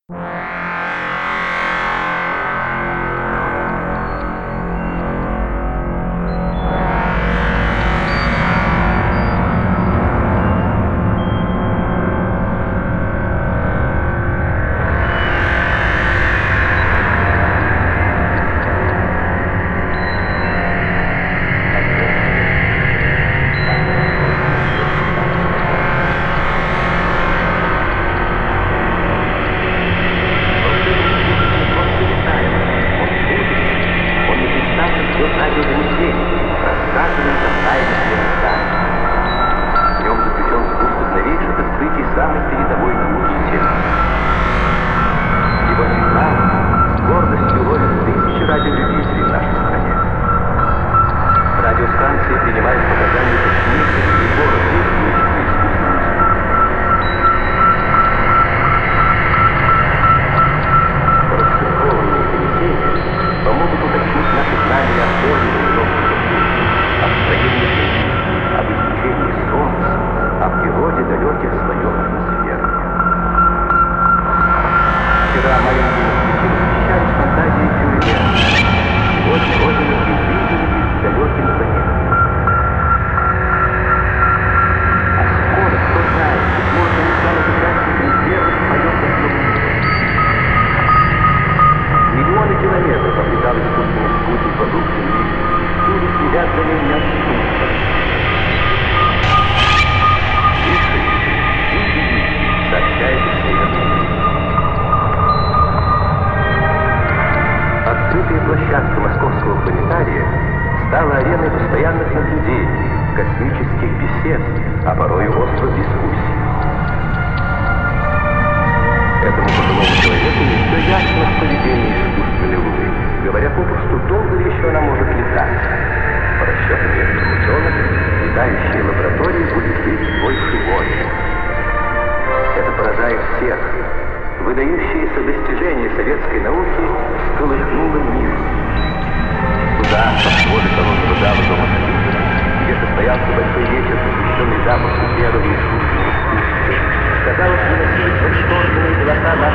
Площадка Московского планетария стала ареной постоянных наблюдений, космических бесед, а порой острых дискуссий. Этому пожилому человеку не все ясно в поведении искусственной Луны. Говоря попросту, долго ли еще она может летать? По расчетам некоторых ученых, летающая лаборатория будет жить больше года. Это поражает всех. Выдающиеся достижения советской науки всколыхнуло мир. Туда, под своды колонного зала Дома Союза, где состоялся большой вечер, посвященный запуску первого искусственного спутника, казалось, выносились восторженные голоса